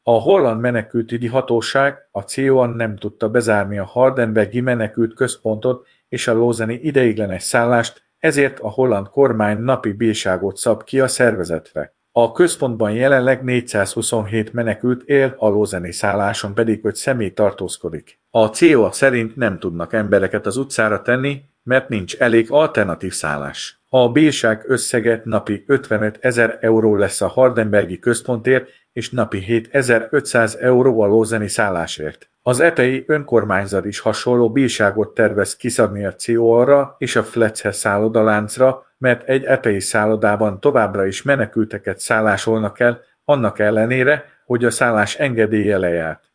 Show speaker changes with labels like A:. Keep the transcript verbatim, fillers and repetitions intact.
A: A holland menekültügyi hatóság, a cé o nem tudta bezárni a Hardenbergi menekült központot és a lausanne-i ideiglenes szállást, ezért a holland kormány napi bírságot szab ki a szervezetre. A központban jelenleg négyszázhuszonhét menekült él, a lausanne-i szálláson pedig öt személy tartózkodik. A cé o szerint nem tudnak embereket az utcára tenni, mert nincs elég alternatív szállás. A bírság összege napi ötvenötezer euró lesz a Hardenbergi központért, és napi hétezer-ötszáz euró a lausanne-i szállásért. Az epei önkormányzat is hasonló bírságot tervez kiszabni a cé o-ra és a Fletcher szállodaláncra, mert egy epei szállodában továbbra is menekülteket szállásolnak el, annak ellenére, hogy a szállás engedélye lejárt.